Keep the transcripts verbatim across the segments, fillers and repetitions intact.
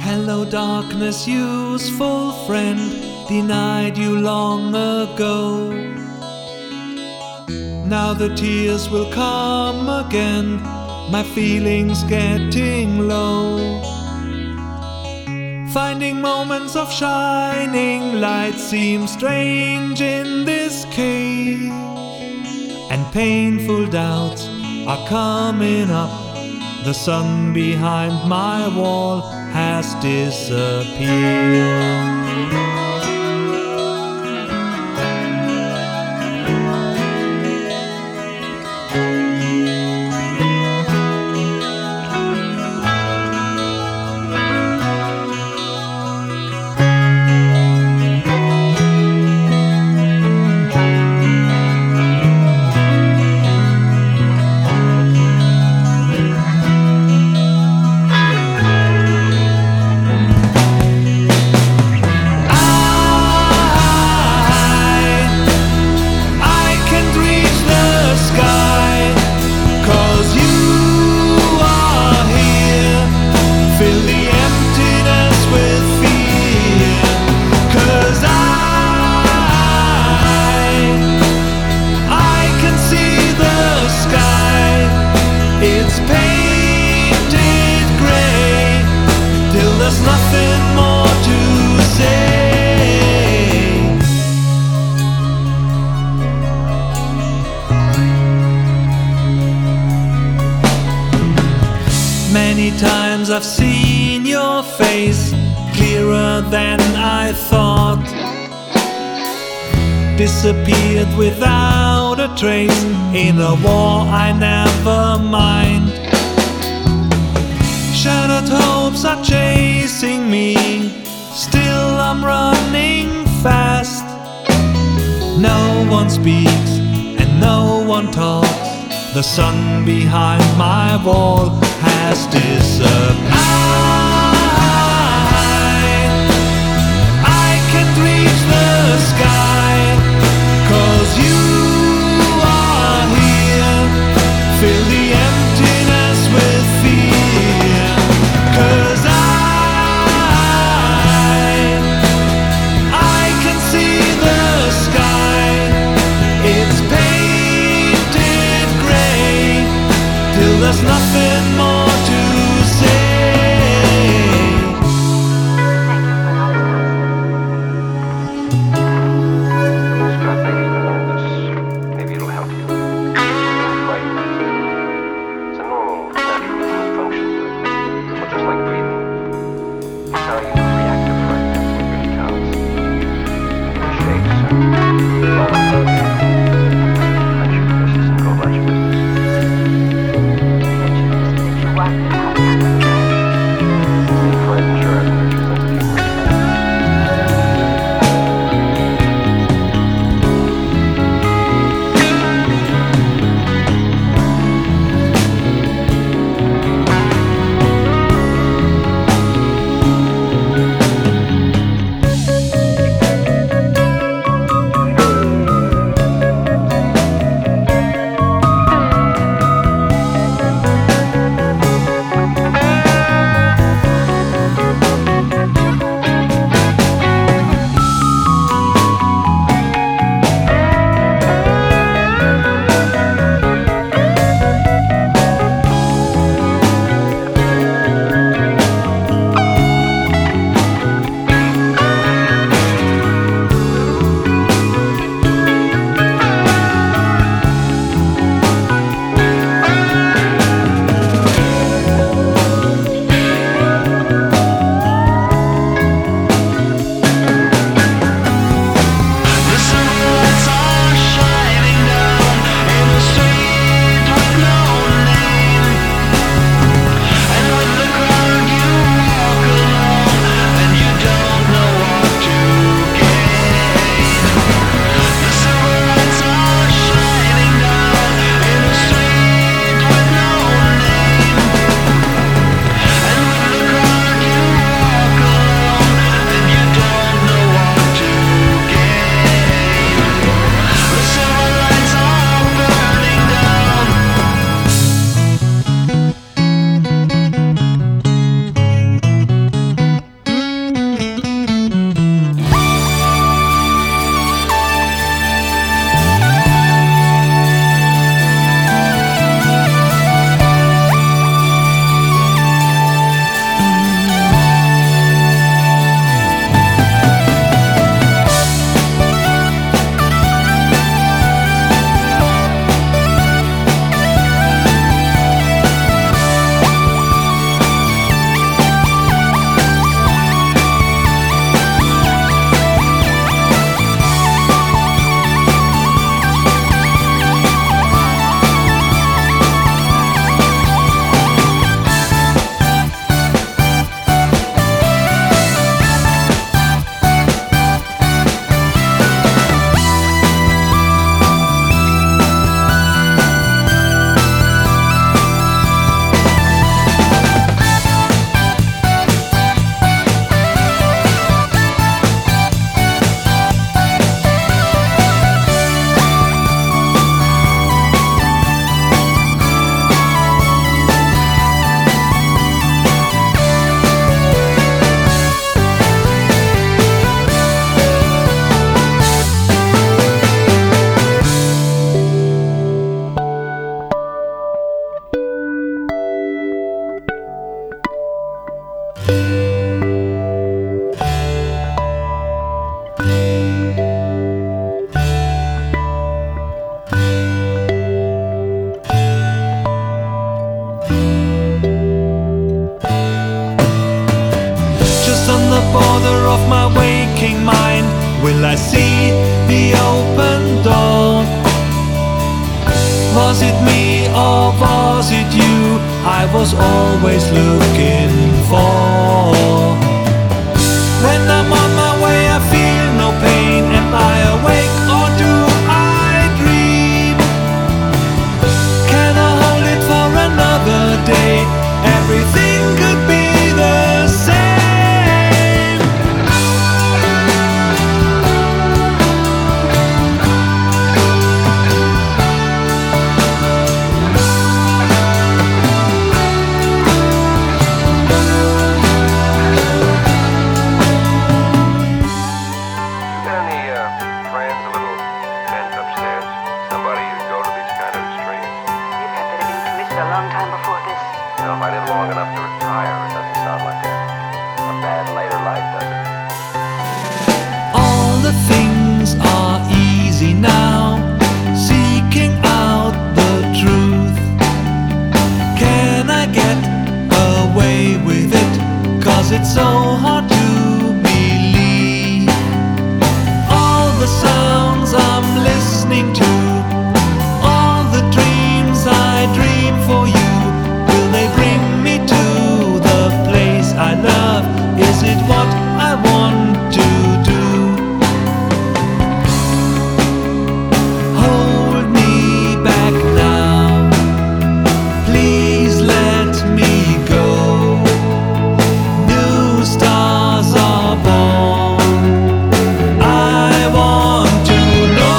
Hello darkness, useful friend, denied you long ago. Now the tears will come again, my feelings getting low. Finding moments of shining light seems strange in this cave, and painful doubts are coming up. The sun behind my wall has disappeared. There's nothing more to say. Many times I've seen your face, clearer than I thought. Disappeared without a trace in a war I never mind. Shattered hopes are chasing me, still I'm running fast. No one speaks and no one talks. The sun behind my wall has disappeared. I can't reach the sky, 'cause you are here. Fill the emptiness with fear, 'cause I, I can see the sky. It's painted grey, till there's nothing more to say. Maybe it'll help you. Right. It's a normal, natural human function, but just like breathing, it's how you react to frightness what really counts. The shakes, roll up, punch your fists and go about your business. Being frightened sure has an urgent sense of humor. border of my waking mind will I see the open door? Was it me or was it you I was always looking for? When I'm on my way I feel no pain. Am I awake or do I dream? Can I hold it for another day? Everything could be the same. A long time before this. You know, if I live long enough to retire, it doesn't sound like a, a bad later life, does it? All the things are easy now, seeking out the truth. Can I get away with it? 'Cause it's so hard to believe. All the sounds I'm listening to, all the dreams I dream for you, will they bring me to the place I love? Is it what I want to do? Hold me back now, please let me go. New stars are born, I want to know.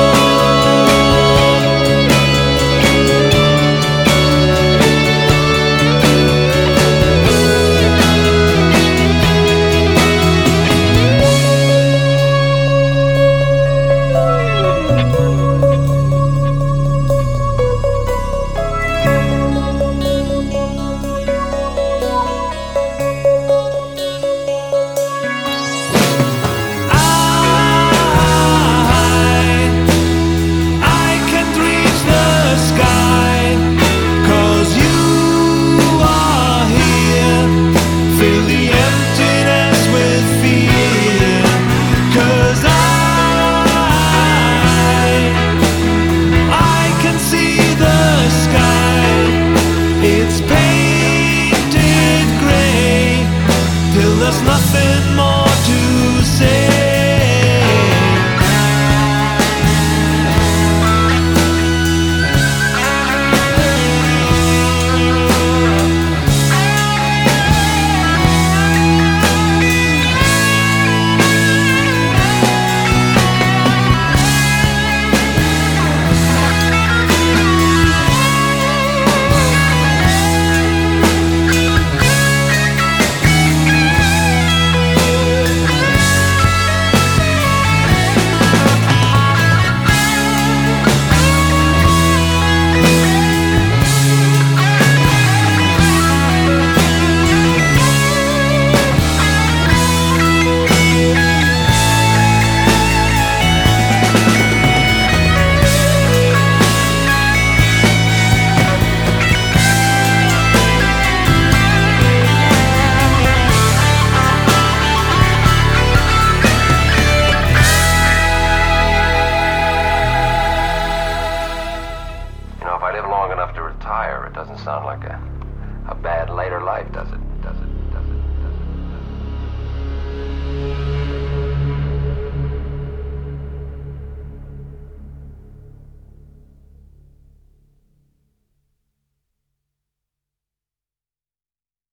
There's nothing more to say. You know, if I live long enough to retire, it doesn't sound like a